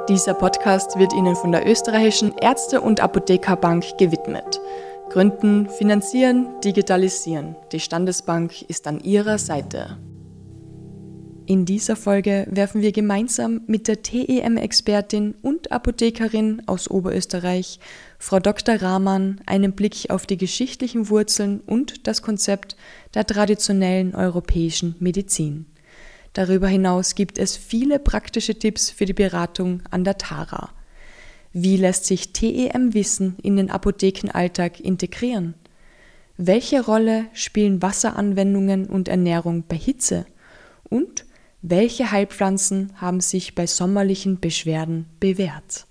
Dieser Podcast wird Ihnen von der Österreichischen Ärzte- und Apothekerbank gewidmet. Gründen, finanzieren, digitalisieren. Die Standesbank ist an Ihrer Seite. In dieser Folge werfen wir gemeinsam mit der TEM-Expertin und Apothekerin aus Oberösterreich, Frau Dr. Rahmann, einen Blick auf die geschichtlichen Wurzeln und das Konzept der traditionellen europäischen Medizin. Darüber hinaus gibt es viele praktische Tipps für die Beratung an der Tara. Wie lässt sich TEM-Wissen in den Apothekenalltag integrieren? Welche Rolle spielen Wasseranwendungen und Ernährung bei Hitze? Und welche Heilpflanzen haben sich bei sommerlichen Beschwerden bewährt?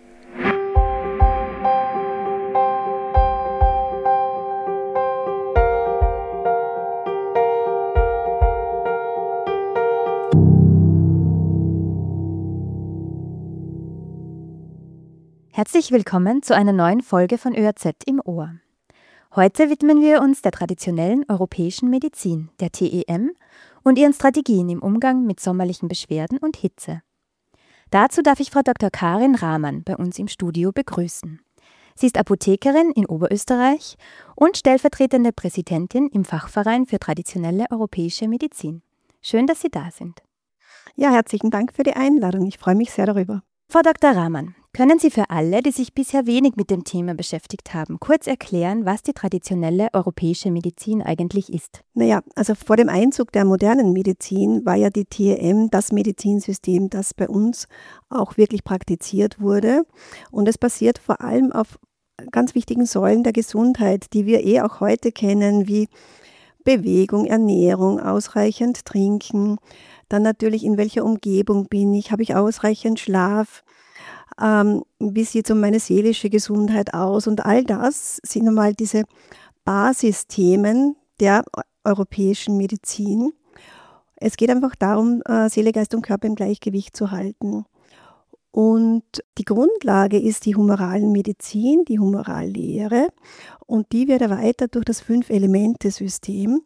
Herzlich willkommen zu einer neuen Folge von ÖAZ im Ohr. Heute widmen wir uns der traditionellen europäischen Medizin, der TEM, und ihren Strategien im Umgang mit sommerlichen Beschwerden und Hitze. Dazu darf ich Frau Dr. Karin Rahmann bei uns im Studio begrüßen. Sie ist Apothekerin in Oberösterreich und stellvertretende Präsidentin im Fachverein für traditionelle europäische Medizin. Schön, dass Sie da sind. Ja, herzlichen Dank für die Einladung. Ich freue mich sehr darüber. Frau Dr. Rahmann, können Sie für alle, die sich bisher wenig mit dem Thema beschäftigt haben, kurz erklären, was die traditionelle europäische Medizin eigentlich ist? Naja, also vor dem Einzug der modernen Medizin war ja die TEM das Medizinsystem, das bei uns auch wirklich praktiziert wurde. Und es basiert vor allem auf ganz wichtigen Säulen der Gesundheit, die wir auch heute kennen, wie Bewegung, Ernährung, ausreichend trinken, dann natürlich in welcher Umgebung bin ich, habe ich ausreichend Schlaf, wie sieht es um meine seelische Gesundheit aus, und all das sind einmal diese Basisthemen der europäischen Medizin. Es geht einfach darum, Seele, Geist und Körper im Gleichgewicht zu halten. Und die Grundlage ist die Humoralmedizin, die Humorallehre, und die wird erweitert durch das 5-Elemente-System.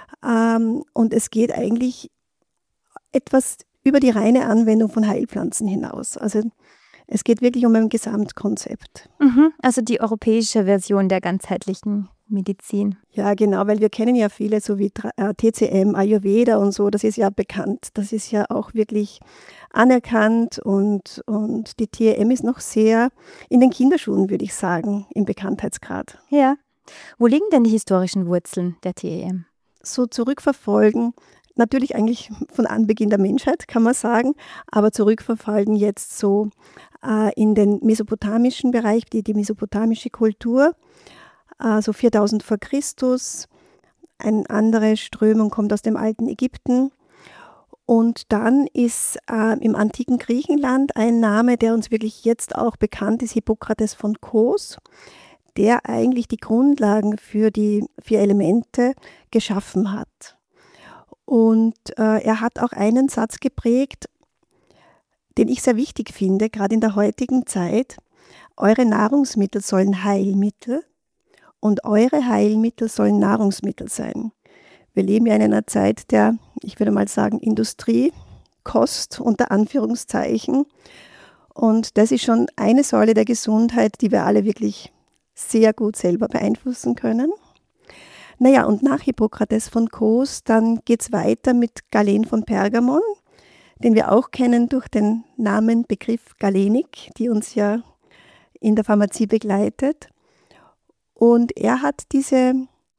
Und es geht eigentlich etwas über die reine Anwendung von Heilpflanzen hinaus. Also es geht wirklich um ein Gesamtkonzept. Also die europäische Version der ganzheitlichen Medizin. Ja, genau, weil wir kennen ja viele, so wie TCM, Ayurveda und so, das ist ja bekannt, das ist ja auch wirklich anerkannt, und die TEM ist noch sehr in den Kinderschuhen, würde ich sagen, im Bekanntheitsgrad. Ja. Wo liegen denn die historischen Wurzeln der TEM? So zurückverfolgen, natürlich eigentlich von Anbeginn der Menschheit, kann man sagen, aber zurückverfolgen jetzt so in den mesopotamischen Bereich, die mesopotamische Kultur, so 4000 vor Christus. Eine andere Strömung kommt aus dem alten Ägypten. Und dann ist im antiken Griechenland ein Name, der uns wirklich jetzt auch bekannt ist, Hippokrates von Kos, der eigentlich die Grundlagen für die 4 Elemente geschaffen hat. Und er hat auch einen Satz geprägt, den ich sehr wichtig finde, gerade in der heutigen Zeit: Eure Nahrungsmittel sollen Heilmittel und eure Heilmittel sollen Nahrungsmittel sein. Wir leben ja in einer Zeit der, ich würde mal sagen, Industriekost unter Anführungszeichen. Und das ist schon eine Säule der Gesundheit, die wir alle wirklich sehr gut selber beeinflussen können. Naja, und nach Hippokrates von Kos, dann geht es weiter mit Galen von Pergamon, den wir auch kennen durch den Begriff Galenik, die uns ja in der Pharmazie begleitet. Und er hat diese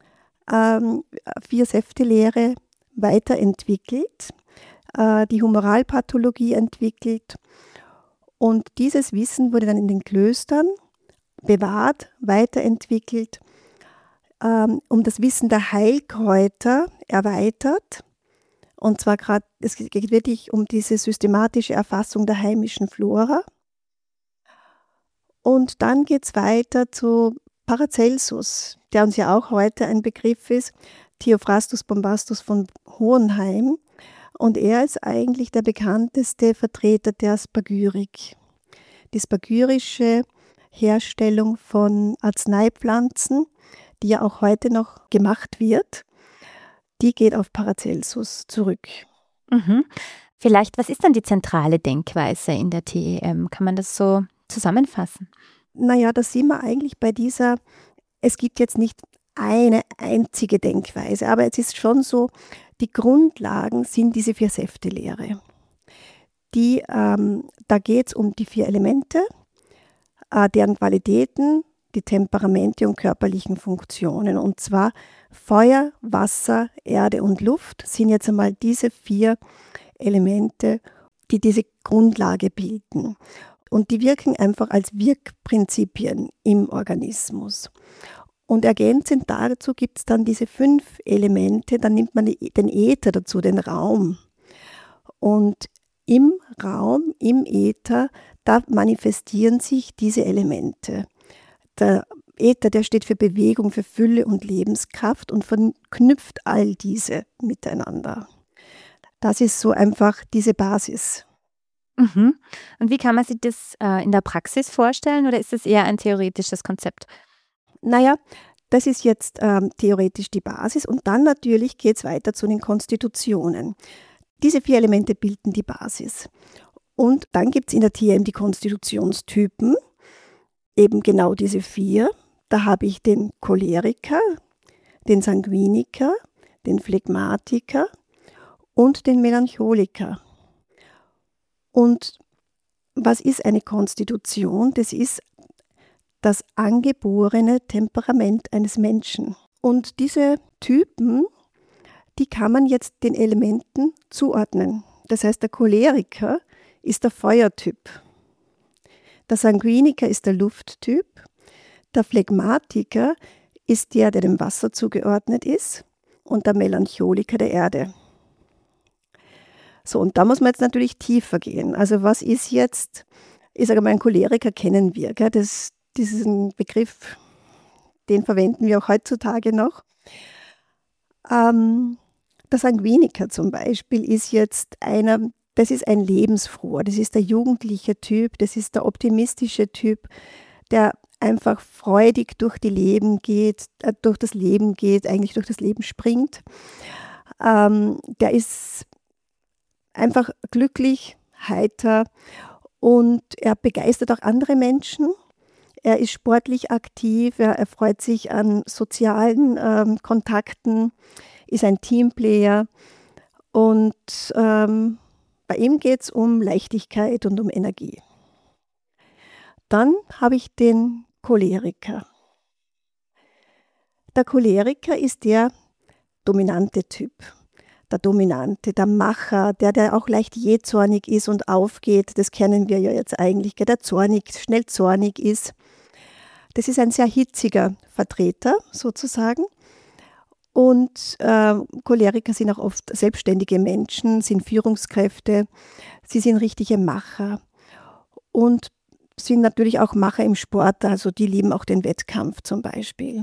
4-Säfte-Lehre weiterentwickelt, die Humoralpathologie entwickelt, und dieses Wissen wurde dann in den Klöstern bewahrt, weiterentwickelt, um das Wissen der Heilkräuter erweitert. Und zwar gerade, es geht wirklich um diese systematische Erfassung der heimischen Flora. Und dann geht es weiter zu Paracelsus, der uns ja auch heute ein Begriff ist, Theophrastus Bombastus von Hohenheim. Und er ist eigentlich der bekannteste Vertreter der Spagyrik. Die spagyrische Herstellung von Arzneipflanzen, die ja auch heute noch gemacht wird, die geht auf Paracelsus zurück. Vielleicht, was ist dann die zentrale Denkweise in der TEM? Kann man das so zusammenfassen? Naja, da sind wir eigentlich bei es gibt jetzt nicht eine einzige Denkweise, aber es ist schon so, die Grundlagen sind diese 4-Säfte-Lehre. Da geht es um die 4 Elemente, deren Qualitäten, die Temperamente und körperlichen Funktionen. Und zwar Feuer, Wasser, Erde und Luft sind jetzt einmal diese 4 Elemente, die diese Grundlage bilden. Und die wirken einfach als Wirkprinzipien im Organismus. Und ergänzend dazu gibt es dann diese 5 Elemente, dann nimmt man den Äther dazu, den Raum. Und im Raum, im Äther, da manifestieren sich diese Elemente. Der Äther, der steht für Bewegung, für Fülle und Lebenskraft und verknüpft all diese miteinander. Das ist so einfach diese Basis. Mhm. Und wie kann man sich das in der Praxis vorstellen oder ist das eher ein theoretisches Konzept? Naja, das ist jetzt theoretisch die Basis und dann natürlich geht es weiter zu den Konstitutionen. Diese 4 Elemente bilden die Basis. Und dann gibt es in der TEM die Konstitutionstypen, eben genau diese 4. Da habe ich den Choleriker, den Sanguiniker, den Phlegmatiker und den Melancholiker. Und was ist eine Konstitution? Das ist das angeborene Temperament eines Menschen. Und diese Typen, die kann man jetzt den Elementen zuordnen. Das heißt, der Choleriker ist der Feuertyp. Der Sanguiniker ist der Lufttyp. Der Phlegmatiker ist der dem Wasser zugeordnet ist. Und der Melancholiker der Erde. So, und da muss man jetzt natürlich tiefer gehen. Also was ist jetzt, ich sage mal, ein Choleriker kennen wir, gell? Diesen Begriff, den verwenden wir auch heutzutage noch. Der Sanguiniker zum Beispiel ist jetzt das ist ein Lebensfroher, das ist der jugendliche Typ, das ist der optimistische Typ, der einfach freudig durch das Leben geht, eigentlich durch das Leben springt. Der ist einfach glücklich, heiter und er begeistert auch andere Menschen. Er ist sportlich aktiv, er erfreut sich an sozialen Kontakten, ist ein Teamplayer und bei ihm geht es um Leichtigkeit und um Energie. Dann habe ich den Choleriker. Der Choleriker ist der dominante Typ. Der Dominante, der Macher, der auch leicht jähzornig ist und aufgeht, das kennen wir ja jetzt eigentlich, der schnell zornig ist. Das ist ein sehr hitziger Vertreter sozusagen. Und Choleriker sind auch oft selbstständige Menschen, sind Führungskräfte, sie sind richtige Macher und sind natürlich auch Macher im Sport, also die lieben auch den Wettkampf zum Beispiel.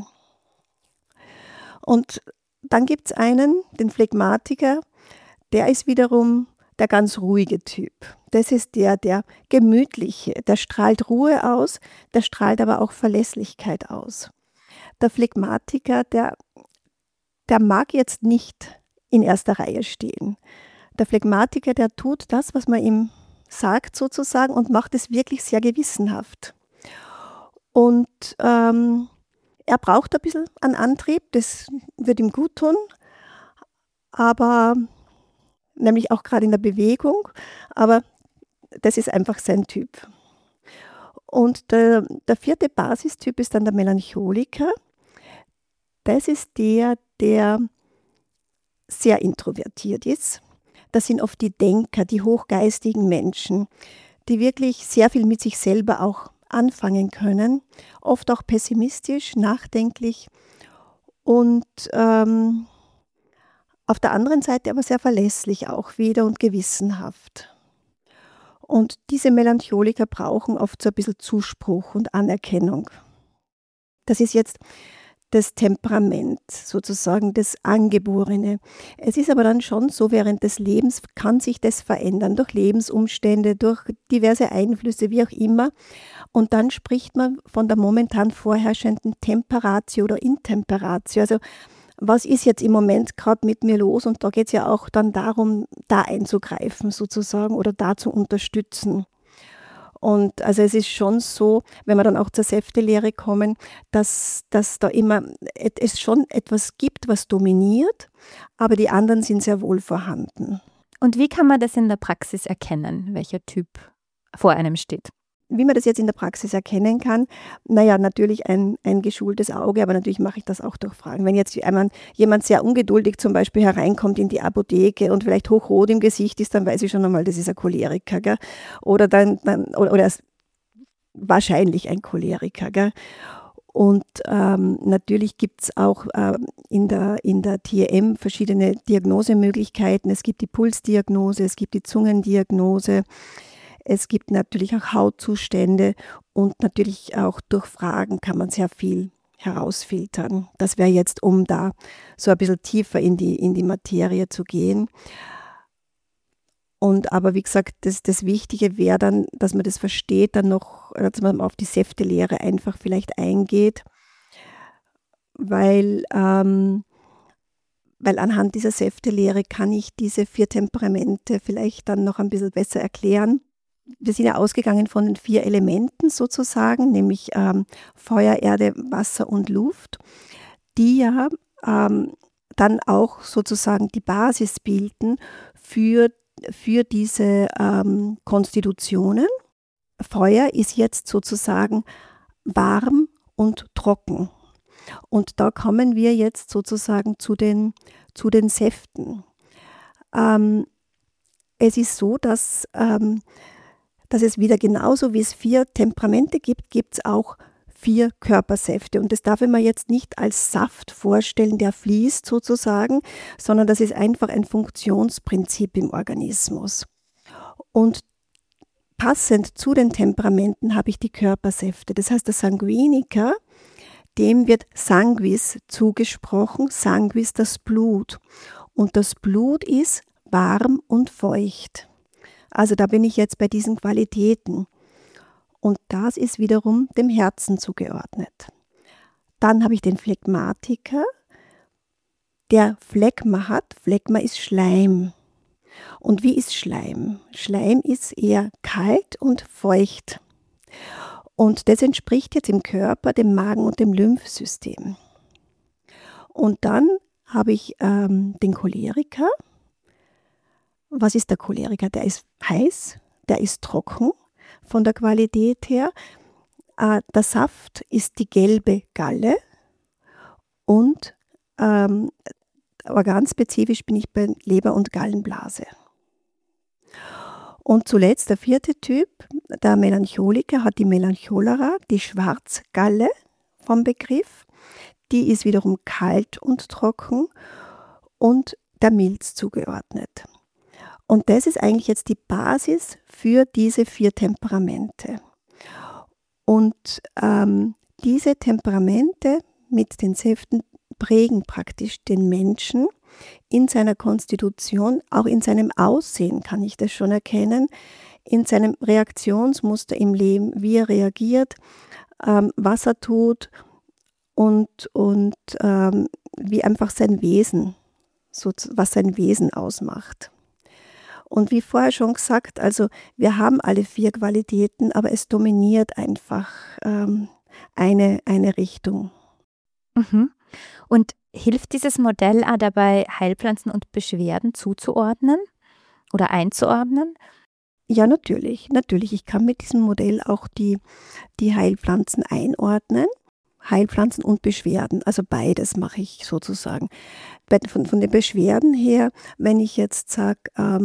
Und dann gibt es einen, den Phlegmatiker, der ist wiederum der ganz ruhige Typ. Das ist der gemütliche, der strahlt Ruhe aus, der strahlt aber auch Verlässlichkeit aus. Der Phlegmatiker, der mag jetzt nicht in erster Reihe stehen. Der Phlegmatiker, der tut das, was man ihm sagt sozusagen und macht es wirklich sehr gewissenhaft. Und er braucht ein bisschen einen Antrieb, das wird ihm gut tun, aber nämlich auch gerade in der Bewegung, aber das ist einfach sein Typ. Und der 4. Basistyp ist dann der Melancholiker. Das ist der sehr introvertiert ist. Das sind oft die Denker, die hochgeistigen Menschen, die wirklich sehr viel mit sich selber auch anfangen können, oft auch pessimistisch, nachdenklich und auf der anderen Seite aber sehr verlässlich auch wieder und gewissenhaft. Und diese Melancholiker brauchen oft so ein bisschen Zuspruch und Anerkennung. Das ist jetzt das Temperament, sozusagen das Angeborene. Es ist aber dann schon so, während des Lebens kann sich das verändern, durch Lebensumstände, durch diverse Einflüsse, wie auch immer. Und dann spricht man von der momentan vorherrschenden Temperatio oder Intemperatio. Also was ist jetzt im Moment gerade mit mir los? Und da geht es ja auch dann darum, da einzugreifen sozusagen oder da zu unterstützen. Und also es ist schon so, wenn wir dann auch zur Säftelehre kommen, dass da immer es schon etwas gibt, was dominiert, aber die anderen sind sehr wohl vorhanden. Und wie kann man das in der Praxis erkennen, welcher Typ vor einem steht? Wie man das jetzt in der Praxis erkennen kann, naja, natürlich ein geschultes Auge, aber natürlich mache ich das auch durch Fragen. Wenn jetzt jemand sehr ungeduldig zum Beispiel hereinkommt in die Apotheke und vielleicht hochrot im Gesicht ist, dann weiß ich schon einmal, das ist ein Choleriker, gell? Oder oder ist wahrscheinlich ein Choleriker, gell? Und natürlich gibt es auch in der TEM verschiedene Diagnosemöglichkeiten. Es gibt die Pulsdiagnose, es gibt die Zungendiagnose. Es gibt natürlich auch Hautzustände und natürlich auch durch Fragen kann man sehr viel herausfiltern. Das wäre jetzt, um da so ein bisschen tiefer in die Materie zu gehen. Aber wie gesagt, das Wichtige wäre dann, dass man das versteht, dann noch, dass man auf die Säftelehre einfach vielleicht eingeht, weil anhand dieser Säftelehre kann ich diese 4 Temperamente vielleicht dann noch ein bisschen besser erklären. Wir sind ja ausgegangen von den 4 Elementen sozusagen, nämlich Feuer, Erde, Wasser und Luft, die ja dann auch sozusagen die Basis bilden für diese Konstitutionen. Feuer ist jetzt sozusagen warm und trocken. Und da kommen wir jetzt sozusagen zu den Säften. Es ist so, dass es wieder genauso wie es 4 Temperamente gibt, gibt es auch 4 Körpersäfte. Und das darf man jetzt nicht als Saft vorstellen, der fließt sozusagen, sondern das ist einfach ein Funktionsprinzip im Organismus. Und passend zu den Temperamenten habe ich die Körpersäfte. Das heißt, der Sanguiniker, dem wird Sanguis zugesprochen, Sanguis das Blut. Und das Blut ist warm und feucht. Also da bin ich jetzt bei diesen Qualitäten. Und das ist wiederum dem Herzen zugeordnet. Dann habe ich den Phlegmatiker, der Phlegma hat. Phlegma ist Schleim. Und wie ist Schleim? Schleim ist eher kalt und feucht. Und das entspricht jetzt im Körper dem Magen- und dem Lymphsystem. Und dann habe ich den Choleriker. Was ist der Choleriker? Der ist heiß, der ist trocken von der Qualität her. Der Saft ist die gelbe Galle und organspezifisch bin ich bei Leber- und Gallenblase. Und zuletzt der 4. Typ, der Melancholiker, hat die Melancholera, die Schwarzgalle vom Begriff. Die ist wiederum kalt und trocken und der Milz zugeordnet. Und das ist eigentlich jetzt die Basis für diese 4 Temperamente. Und diese Temperamente mit den Säften prägen praktisch den Menschen in seiner Konstitution, auch in seinem Aussehen kann ich das schon erkennen, in seinem Reaktionsmuster im Leben, wie er reagiert, was er tut und wie einfach sein Wesen, was sein Wesen ausmacht. Und wie vorher schon gesagt, also wir haben alle 4 Qualitäten, aber es dominiert einfach eine Richtung. Mhm. Und hilft dieses Modell auch dabei, Heilpflanzen und Beschwerden zuzuordnen oder einzuordnen? Ja, natürlich. Ich kann mit diesem Modell auch die Heilpflanzen einordnen. Heilpflanzen und Beschwerden, also beides mache ich sozusagen. Von den Beschwerden her, wenn ich jetzt sage,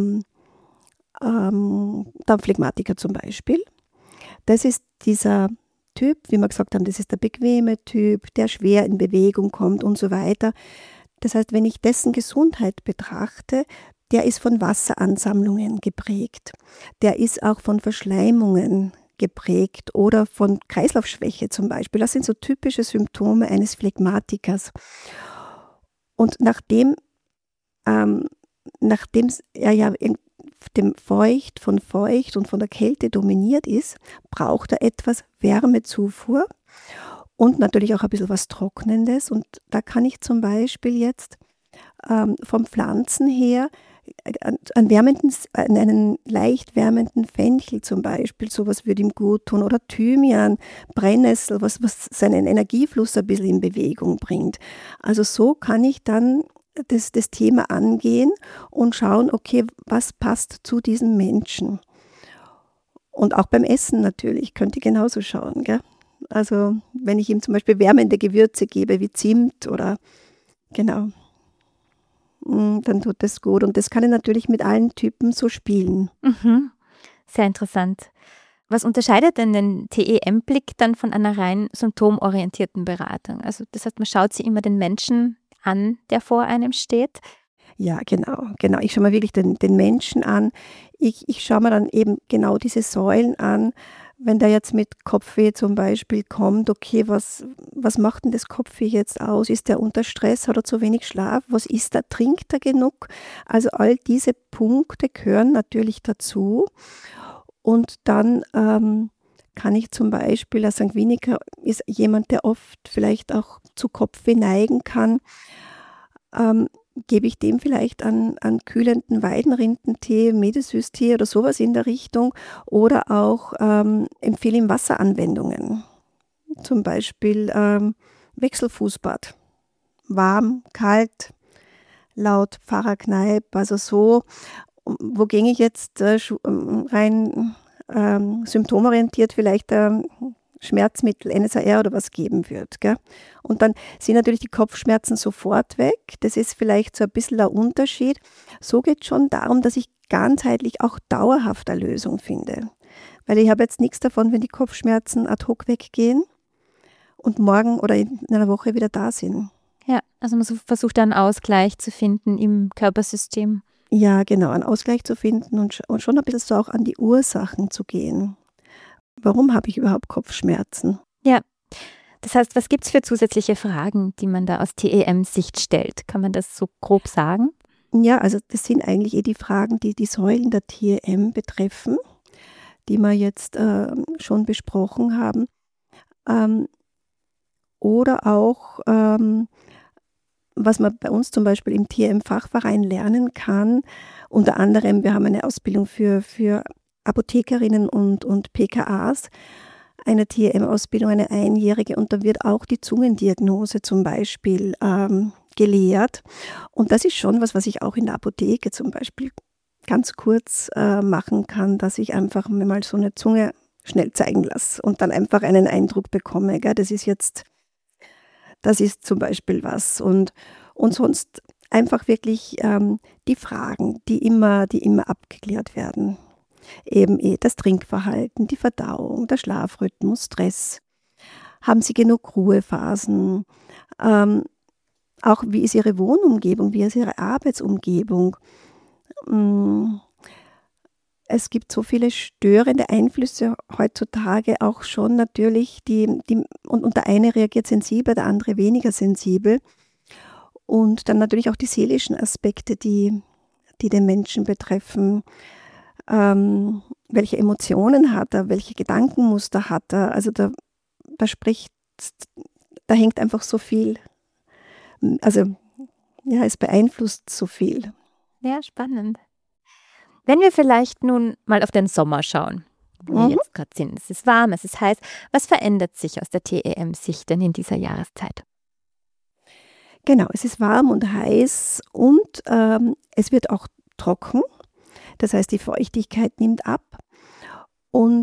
der Phlegmatiker zum Beispiel, das ist dieser Typ, wie wir gesagt haben, das ist der bequeme Typ, der schwer in Bewegung kommt und so weiter. Das heißt, wenn ich dessen Gesundheit betrachte, der ist von Wasseransammlungen geprägt. Der ist auch von Verschleimungen geprägt oder von Kreislaufschwäche zum Beispiel. Das sind so typische Symptome eines Phlegmatikers. Und nachdem er ja dem feucht und von der Kälte dominiert ist, braucht er etwas Wärmezufuhr. und natürlich auch ein bisschen was Trocknendes. Und da kann ich zum Beispiel jetzt vom Pflanzen her einen leicht wärmenden Fenchel zum Beispiel, sowas würde ihm gut tun, oder Thymian, Brennnessel, was seinen Energiefluss ein bisschen in Bewegung bringt. Also so kann ich dann das Thema angehen und schauen, okay, was passt zu diesem Menschen. Und auch beim Essen natürlich, könnt ihr genauso schauen, gell? Also wenn ich ihm zum Beispiel wärmende Gewürze gebe, wie Zimt oder genau, dann tut das gut. Und das kann ich natürlich mit allen Typen so spielen. Mhm. Sehr interessant. Was unterscheidet denn den TEM-Blick dann von einer rein symptomorientierten Beratung? Also das heißt, man schaut sich immer den Menschen an, der vor einem steht. Ja, genau. Ich schaue mir wirklich den Menschen an. Ich schaue mir dann eben genau diese Säulen an. Wenn der jetzt mit Kopfweh zum Beispiel kommt, okay, was macht denn das Kopfweh jetzt aus? Ist der unter Stress, hat er zu wenig Schlaf? Was isst er? Trinkt er genug? Also all diese Punkte gehören natürlich dazu. Und dann kann ich zum Beispiel, ein Sanguiniker ist jemand, der oft vielleicht auch zu Kopfweh neigen kann, gebe ich dem vielleicht an kühlenden Weidenrindentee, Medesüß-Tee oder sowas in der Richtung, oder auch empfehle ihm Wasseranwendungen. Zum Beispiel Wechselfußbad. Warm, kalt, laut Pfarrer Kneip, also so. Wogegen ich jetzt rein symptomorientiert vielleicht Schmerzmittel, NSAR oder was geben wird. Gell? Und dann sind natürlich die Kopfschmerzen sofort weg. Das ist vielleicht so ein bisschen ein Unterschied. So geht es schon darum, dass ich ganzheitlich auch dauerhaft eine Lösung finde. Weil ich habe jetzt nichts davon, wenn die Kopfschmerzen ad hoc weggehen und morgen oder in einer Woche wieder da sind. Ja, also man versucht einen Ausgleich zu finden im Körpersystem. Ja, genau, einen Ausgleich zu finden und schon ein bisschen so auch an die Ursachen zu gehen. Warum habe ich überhaupt Kopfschmerzen? Ja, das heißt, was gibt es für zusätzliche Fragen, die man da aus TEM-Sicht stellt? Kann man das so grob sagen? Ja, also das sind eigentlich die Fragen, die die Säulen der TEM betreffen, die wir jetzt schon besprochen haben. Oder auch, was man bei uns zum Beispiel im TEM-Fachverein lernen kann. Unter anderem, wir haben eine Ausbildung für Apothekerinnen und PKAs, eine TEM-Ausbildung, eine einjährige, und da wird auch die Zungendiagnose zum Beispiel gelehrt. Und das ist schon was ich auch in der Apotheke zum Beispiel ganz kurz machen kann, dass ich einfach mir mal so eine Zunge schnell zeigen lasse und dann einfach einen Eindruck bekomme. Gell? Das ist zum Beispiel was. Und sonst einfach wirklich die Fragen, die immer abgeklärt werden. Eben das Trinkverhalten, die Verdauung, der Schlafrhythmus, Stress. Haben Sie genug Ruhephasen? Auch wie ist Ihre Wohnumgebung, wie ist Ihre Arbeitsumgebung? Es gibt so viele störende Einflüsse heutzutage auch schon natürlich, und der eine reagiert sensibel, der andere weniger sensibel. Und dann natürlich auch die seelischen Aspekte, die den Menschen betreffen. Welche Emotionen hat er, welche Gedankenmuster hat er, also da hängt einfach so viel, also ja, es beeinflusst so viel. Ja, spannend. Wenn wir vielleicht nun mal auf den Sommer schauen, wo wir jetzt gerade sind, es ist warm, es ist heiß, was verändert sich aus der TEM-Sicht denn in dieser Jahreszeit? Genau, es ist warm und heiß und es wird auch trocken. Das heißt, die Feuchtigkeit nimmt ab und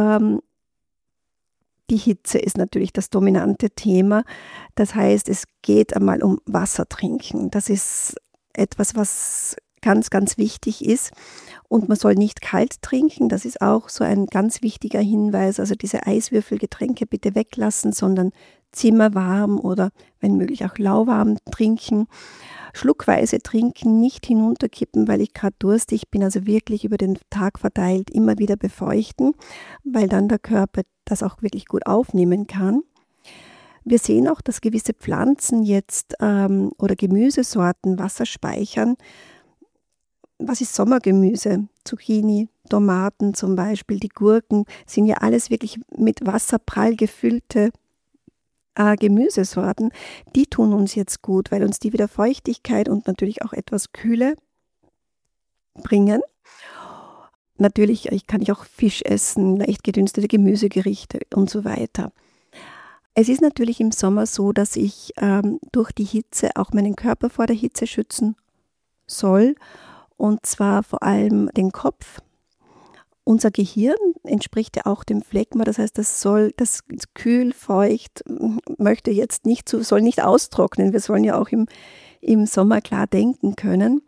die Hitze ist natürlich das dominante Thema. Das heißt, es geht einmal um Wasser trinken. Das ist etwas, was ganz, ganz wichtig ist. Und man soll nicht kalt trinken. Das ist auch so ein ganz wichtiger Hinweis. Also diese Eiswürfelgetränke bitte weglassen, sondern zimmerwarm oder wenn möglich auch lauwarm trinken. Schluckweise trinken, nicht hinunterkippen, weil ich gerade durstig bin, also wirklich über den Tag verteilt immer wieder befeuchten, weil dann der Körper das auch wirklich gut aufnehmen kann. Wir sehen auch, dass gewisse Pflanzen jetzt oder Gemüsesorten Wasser speichern. Was ist Sommergemüse? Zucchini, Tomaten zum Beispiel, die Gurken sind ja alles wirklich mit Wasser prall gefüllte Gemüsesorten, die tun uns jetzt gut, weil uns die wieder Feuchtigkeit und natürlich auch etwas Kühle bringen. Natürlich kann ich auch Fisch essen, leicht gedünstete Gemüsegerichte und so weiter. Es ist natürlich im Sommer so, dass ich durch die Hitze auch meinen Körper vor der Hitze schützen soll, und zwar vor allem den Kopf. Unser Gehirn entspricht ja auch dem Phlegma, das heißt, das ist kühl, feucht, soll nicht austrocknen. Wir sollen ja auch im Sommer klar denken können.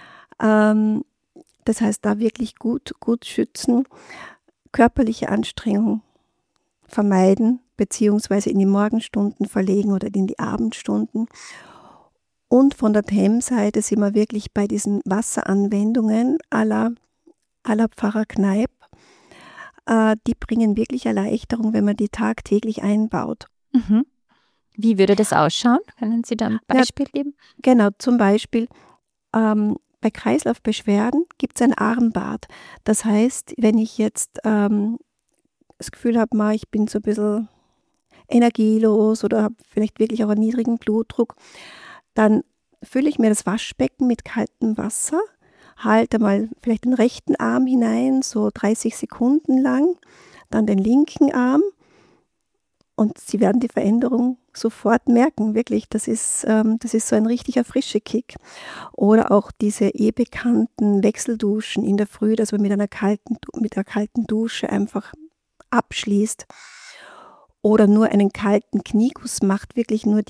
Das heißt, da wirklich gut schützen, körperliche Anstrengung vermeiden, beziehungsweise in die Morgenstunden verlegen oder in die Abendstunden. Und von der TEM-Seite sind wir wirklich bei diesen Wasseranwendungen à la Pfarrer Kneip. Die bringen wirklich Erleichterung, wenn man die tagtäglich einbaut. Mhm. Wie würde das ausschauen? Können Sie da ein Beispiel geben? Genau, zum Beispiel bei Kreislaufbeschwerden gibt es ein Armbad. Das heißt, wenn ich jetzt das Gefühl habe, ich bin so ein bisschen energielos oder habe vielleicht wirklich auch einen niedrigen Blutdruck, dann fülle ich mir das Waschbecken mit kaltem Wasser, halte mal vielleicht den rechten Arm hinein, so 30 Sekunden lang, dann den linken Arm, und Sie werden die Veränderung sofort merken. Wirklich, das ist so ein richtiger frischer Kick. Oder auch diese bekannten Wechselduschen in der Früh, dass man mit einer kalten Dusche einfach abschließt. Oder nur einen kalten Kniekuss macht, wirklich nur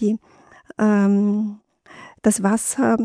das Wasser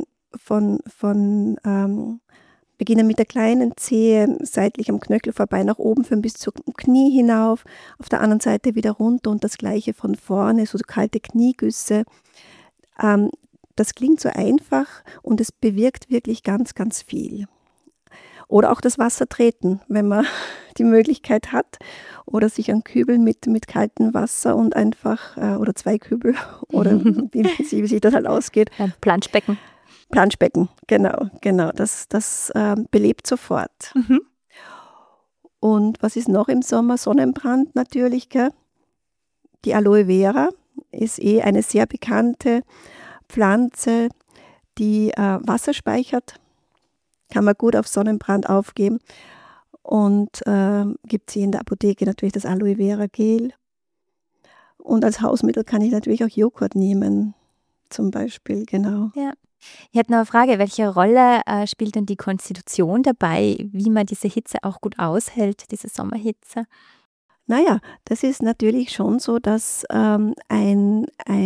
beginnen mit der kleinen Zehe seitlich am Knöchel vorbei nach oben führen bis zum Knie hinauf, auf der anderen Seite wieder runter und das gleiche von vorne, so kalte Kniegüsse. Das klingt so einfach und es bewirkt wirklich ganz, ganz viel. Oder auch das Wasser treten, wenn man die Möglichkeit hat, oder sich einen Kübel mit kaltem Wasser und einfach, oder 2 Kübel, oder wie sich das halt ausgeht. Ein Planschbecken. Planschbecken, genau. Das belebt sofort. Mhm. Und was ist noch im Sommer? Sonnenbrand natürlich, gell? Die Aloe Vera ist eine sehr bekannte Pflanze, die Wasser speichert. Kann man gut auf Sonnenbrand aufgeben. Und gibt sie in der Apotheke natürlich das Aloe Vera Gel. Und als Hausmittel kann ich natürlich auch Joghurt nehmen, zum Beispiel, genau. Ja. Ich hätte noch eine Frage, welche Rolle spielt denn die Konstitution dabei, wie man diese Hitze auch gut aushält, diese Sommerhitze? Naja, das ist natürlich schon so, dass ein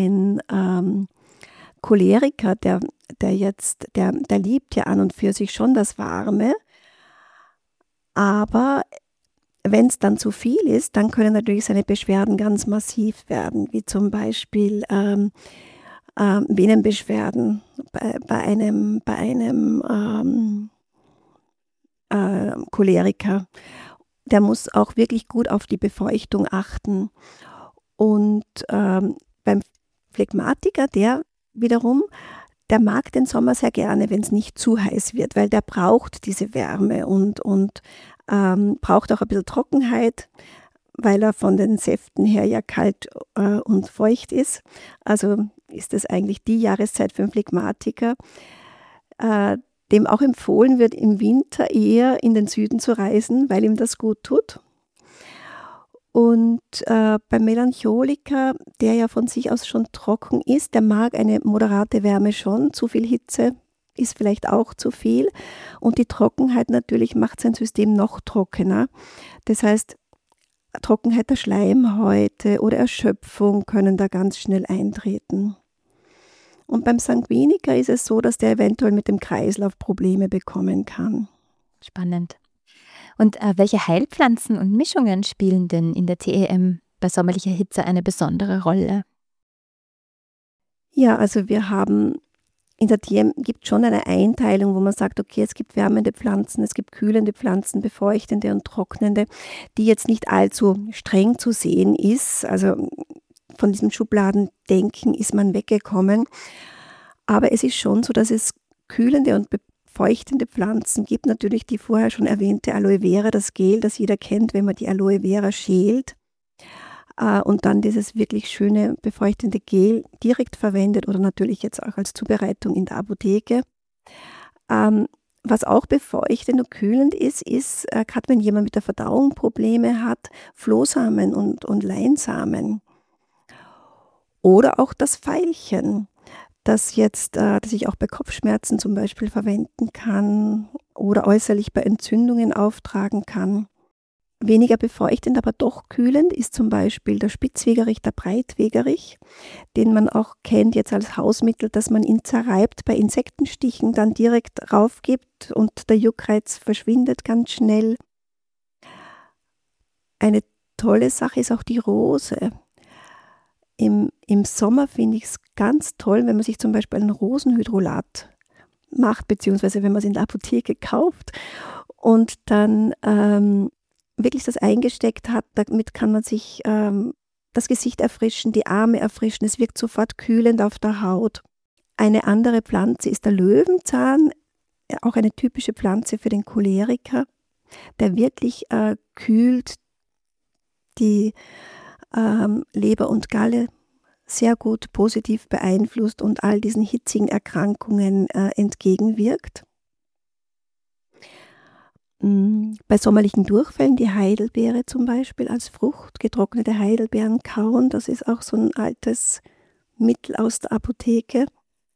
Choleriker, der liebt ja an und für sich schon das Warme, aber wenn es dann zu viel ist, dann können natürlich seine Beschwerden ganz massiv werden, wie zum Beispiel Venenbeschwerden bei einem Choleriker. Der muss auch wirklich gut auf die Befeuchtung achten. Und beim Phlegmatiker, der wiederum, der mag den Sommer sehr gerne, wenn es nicht zu heiß wird, weil der braucht diese Wärme und braucht auch ein bisschen Trockenheit, weil er von den Säften her ja kalt und feucht ist. Also ist es eigentlich die Jahreszeit für einen Phlegmatiker, dem auch empfohlen wird, im Winter eher in den Süden zu reisen, weil ihm das gut tut. Und beim Melancholiker, der ja von sich aus schon trocken ist, der mag eine moderate Wärme schon. Zu viel Hitze ist vielleicht auch zu viel. Und die Trockenheit natürlich macht sein System noch trockener. Das heißt, Trockenheit der Schleimhäute oder Erschöpfung können da ganz schnell eintreten. Und beim Sanguiniker ist es so, dass der eventuell mit dem Kreislauf Probleme bekommen kann. Spannend. Und welche Heilpflanzen und Mischungen spielen denn in der TEM bei sommerlicher Hitze eine besondere Rolle? Ja, also wir haben in der TEM gibt schon eine Einteilung, wo man sagt, okay, es gibt wärmende Pflanzen, es gibt kühlende Pflanzen, befeuchtende und trocknende, die jetzt nicht allzu streng zu sehen ist. Also von diesem Schubladendenken ist man weggekommen. Aber es ist schon so, dass es kühlende und befeuchtende Pflanzen gibt. Natürlich die vorher schon erwähnte Aloe Vera, das Gel, das jeder kennt, wenn man die Aloe Vera schält. und dann dieses wirklich schöne befeuchtende Gel direkt verwendet oder natürlich jetzt auch als Zubereitung in der Apotheke. Was auch befeuchtend und kühlend ist, gerade wenn jemand mit der Verdauung Probleme hat, Flohsamen und Leinsamen. Oder auch das Veilchen, das ich auch bei Kopfschmerzen zum Beispiel verwenden kann oder äußerlich bei Entzündungen auftragen kann. Weniger befeuchtend, aber doch kühlend ist zum Beispiel der Spitzwegerich, der Breitwegerich, den man auch kennt jetzt als Hausmittel, dass man ihn zerreibt bei Insektenstichen, dann direkt raufgibt und der Juckreiz verschwindet ganz schnell. Eine tolle Sache ist auch die Rose. Im Sommer finde ich es ganz toll, wenn man sich zum Beispiel ein Rosenhydrolat macht, beziehungsweise wenn man es in der Apotheke kauft und dann wirklich das eingesteckt hat. Damit kann man sich das Gesicht erfrischen, die Arme erfrischen. Es wirkt sofort kühlend auf der Haut. Eine andere Pflanze ist der Löwenzahn, auch eine typische Pflanze für den Choleriker, der wirklich kühlt, die Leber und Galle sehr gut positiv beeinflusst und all diesen hitzigen Erkrankungen entgegenwirkt. Bei sommerlichen Durchfällen die Heidelbeere zum Beispiel als Frucht, getrocknete Heidelbeeren kauen, das ist auch so ein altes Mittel aus der Apotheke.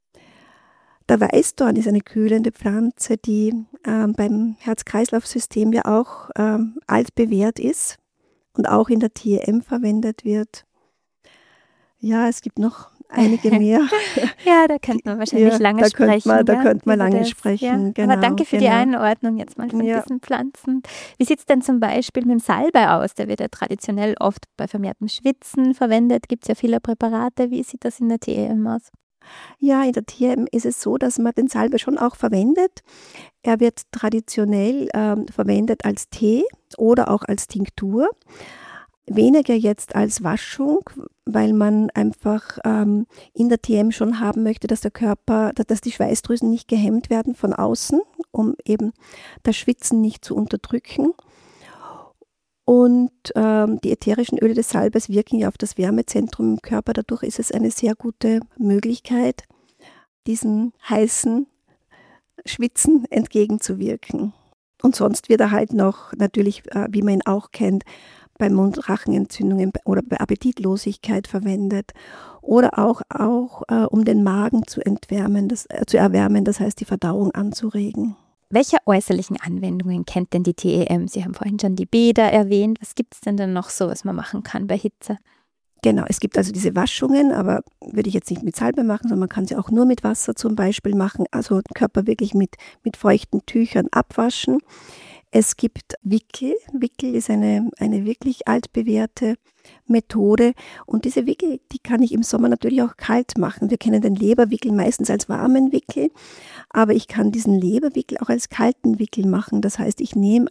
Der Weißdorn ist eine kühlende Pflanze, die beim Herz-Kreislauf-System ja auch altbewährt ist und auch in der TEM verwendet wird. Ja, es gibt noch einige mehr. Ja, da könnte man wahrscheinlich lange sprechen. Da könnte man lange sprechen, ja. Genau. Aber danke für die Einordnung jetzt mal von diesen Pflanzen. Wie sieht es denn zum Beispiel mit dem Salbei aus? Der wird ja traditionell oft bei vermehrtem Schwitzen verwendet. Gibt es ja viele Präparate. Wie sieht das in der TEM aus? Ja, in der TEM ist es so, dass man den Salbei schon auch verwendet. Er wird traditionell verwendet als Tee oder auch als Tinktur. Weniger jetzt als Waschung, weil man einfach in der TEM schon haben möchte, dass dass die Schweißdrüsen nicht gehemmt werden von außen, um eben das Schwitzen nicht zu unterdrücken. Und die ätherischen Öle des Salbeis wirken ja auf das Wärmezentrum im Körper. Dadurch ist es eine sehr gute Möglichkeit, diesem heißen Schwitzen entgegenzuwirken. Und sonst wird er halt noch natürlich, wie man ihn auch kennt, bei Mundrachenentzündungen oder bei Appetitlosigkeit verwendet oder auch um den Magen zu erwärmen, das heißt die Verdauung anzuregen. Welche äußerlichen Anwendungen kennt denn die TEM? Sie haben vorhin schon die Bäder erwähnt. Was gibt es denn noch so, was man machen kann bei Hitze? Genau, es gibt also diese Waschungen, aber würde ich jetzt nicht mit Salbe machen, sondern man kann sie auch nur mit Wasser zum Beispiel machen, also den Körper wirklich mit feuchten Tüchern abwaschen. Es gibt Wickel. Wickel ist eine wirklich altbewährte Methode. Und diese Wickel, die kann ich im Sommer natürlich auch kalt machen. Wir kennen den Leberwickel meistens als warmen Wickel, aber ich kann diesen Leberwickel auch als kalten Wickel machen. Das heißt, ich nehme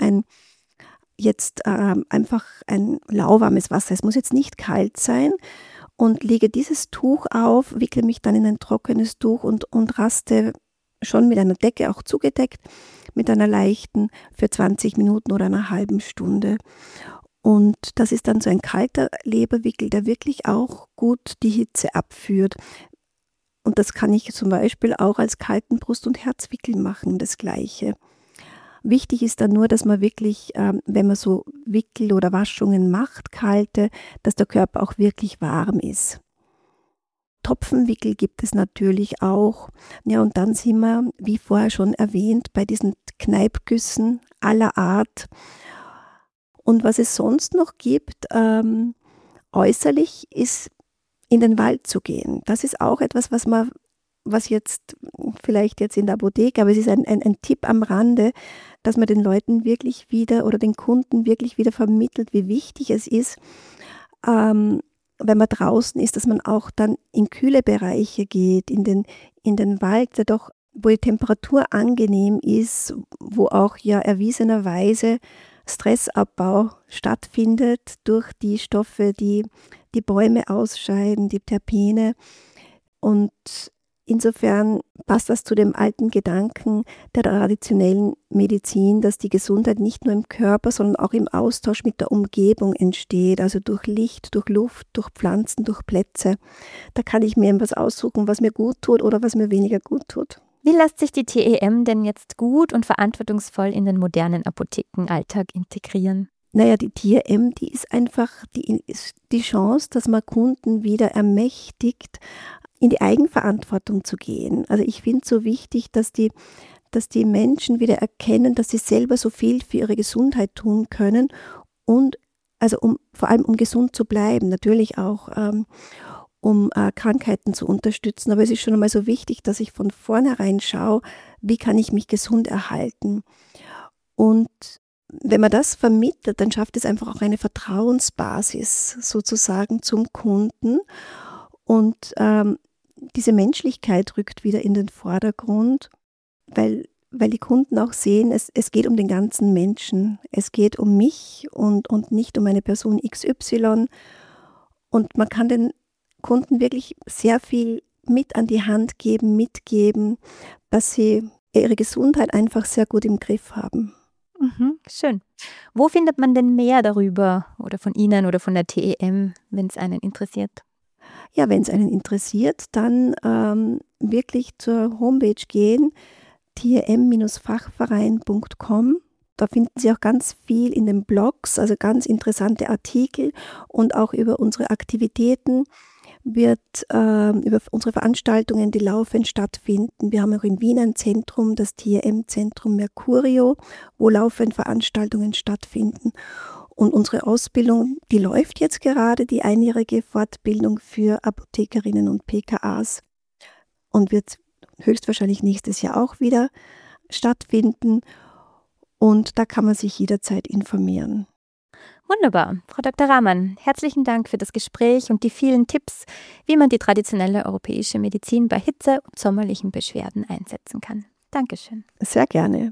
einfach ein lauwarmes Wasser. Es muss jetzt nicht kalt sein. Und lege dieses Tuch auf, wickle mich dann in ein trockenes Tuch und raste schon mit einer Decke auch zugedeckt, mit einer leichten für 20 Minuten oder einer halben Stunde. Und das ist dann so ein kalter Leberwickel, der wirklich auch gut die Hitze abführt. Und das kann ich zum Beispiel auch als kalten Brust- und Herzwickel machen, das Gleiche. Wichtig ist dann nur, dass man wirklich, wenn man so Wickel oder Waschungen macht, kalte, dass der Körper auch wirklich warm ist. Topfenwickel gibt es natürlich auch. Ja, und dann sind wir, wie vorher schon erwähnt, bei diesen Kneippgüssen aller Art. Und was es sonst noch gibt, äußerlich, ist in den Wald zu gehen. Das ist auch etwas, was jetzt vielleicht jetzt in der Apotheke, aber es ist ein Tipp am Rande, dass man den Leuten wirklich wieder oder den Kunden wirklich wieder vermittelt, wie wichtig es ist, wenn man draußen ist, dass man auch dann in kühle Bereiche geht, in den Wald, wo die Temperatur angenehm ist, wo auch ja erwiesenerweise Stressabbau stattfindet durch die Stoffe, die Bäume ausscheiden, die Terpene. Und insofern passt das zu dem alten Gedanken der traditionellen Medizin, dass die Gesundheit nicht nur im Körper, sondern auch im Austausch mit der Umgebung entsteht, also durch Licht, durch Luft, durch Pflanzen, durch Plätze. Da kann ich mir etwas aussuchen, was mir gut tut oder was mir weniger gut tut. Wie lässt sich die TEM denn jetzt gut und verantwortungsvoll in den modernen Apothekenalltag integrieren? Naja, die TEM, die ist einfach die Chance, dass man Kunden wieder ermächtigt, in die Eigenverantwortung zu gehen. Also ich finde es so wichtig, dass die Menschen wieder erkennen, dass sie selber so viel für ihre Gesundheit tun können und also vor allem um gesund zu bleiben, natürlich auch um Krankheiten zu unterstützen. Aber es ist schon einmal so wichtig, dass ich von vornherein schaue, wie kann ich mich gesund erhalten. Und wenn man das vermittelt, dann schafft es einfach auch eine Vertrauensbasis sozusagen zum Kunden. Und diese Menschlichkeit rückt wieder in den Vordergrund, weil die Kunden auch sehen, es geht um den ganzen Menschen. Es geht um mich und nicht um eine Person XY. Und man kann den Kunden wirklich sehr viel mit an die Hand geben, mitgeben, dass sie ihre Gesundheit einfach sehr gut im Griff haben. Schön. Wo findet man denn mehr darüber oder von Ihnen oder von der TEM, wenn es einen interessiert? Ja, wenn es einen interessiert, dann wirklich zur Homepage gehen, tem-fachverein.com. Da finden Sie auch ganz viel in den Blogs, also ganz interessante Artikel und auch über unsere Aktivitäten über unsere Veranstaltungen, die laufend stattfinden. Wir haben auch in Wien ein Zentrum, das TEM-Zentrum Mercurio, wo laufend Veranstaltungen stattfinden. Und unsere Ausbildung, die läuft jetzt gerade, die einjährige Fortbildung für Apothekerinnen und PKAs und wird höchstwahrscheinlich nächstes Jahr auch wieder stattfinden. Und da kann man sich jederzeit informieren. Wunderbar. Frau Dr. Rahmann, herzlichen Dank für das Gespräch und die vielen Tipps, wie man die traditionelle europäische Medizin bei Hitze und sommerlichen Beschwerden einsetzen kann. Dankeschön. Sehr gerne.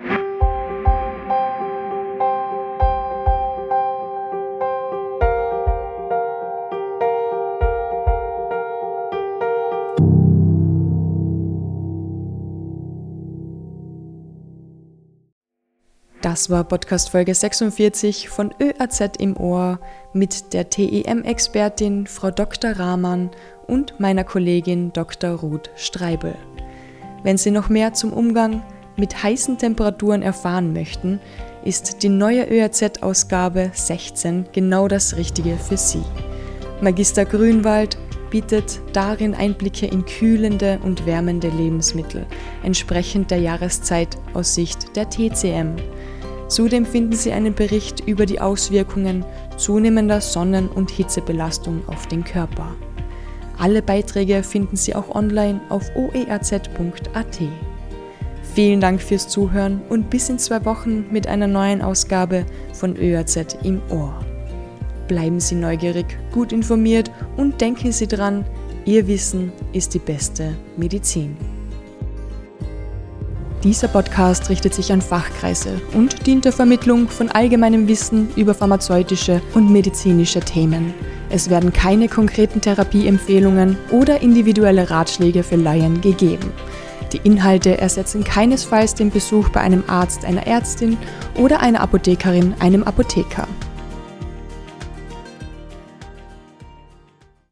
Das war Podcast-Folge 46 von ÖAZ im Ohr mit der TEM-Expertin Frau Dr. Rahmann und meiner Kollegin Dr. Ruth Streibel. Wenn Sie noch mehr zum Umgang mit heißen Temperaturen erfahren möchten, ist die neue ÖAZ-Ausgabe 16 genau das Richtige für Sie. Magister Grünwald bietet darin Einblicke in kühlende und wärmende Lebensmittel, entsprechend der Jahreszeit aus Sicht der TCM. Zudem finden Sie einen Bericht über die Auswirkungen zunehmender Sonnen- und Hitzebelastung auf den Körper. Alle Beiträge finden Sie auch online auf oeaz.at. Vielen Dank fürs Zuhören und bis in 2 Wochen mit einer neuen Ausgabe von ÖAZ im Ohr. Bleiben Sie neugierig, gut informiert und denken Sie dran, Ihr Wissen ist die beste Medizin. Dieser Podcast richtet sich an Fachkreise und dient der Vermittlung von allgemeinem Wissen über pharmazeutische und medizinische Themen. Es werden keine konkreten Therapieempfehlungen oder individuelle Ratschläge für Laien gegeben. Die Inhalte ersetzen keinesfalls den Besuch bei einem Arzt, einer Ärztin oder einer Apothekerin, einem Apotheker.